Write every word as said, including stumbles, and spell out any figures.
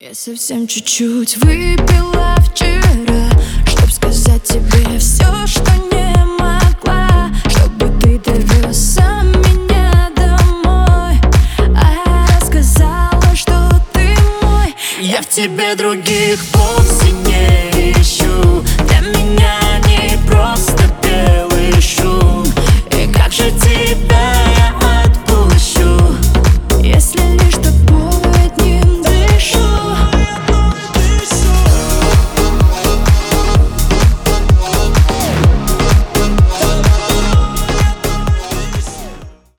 Я совсем чуть-чуть выпила вчера, чтоб сказать тебе все, что не могла, чтобы ты довез меня домой. А я рассказала, что ты мой. Я в тебе других понял.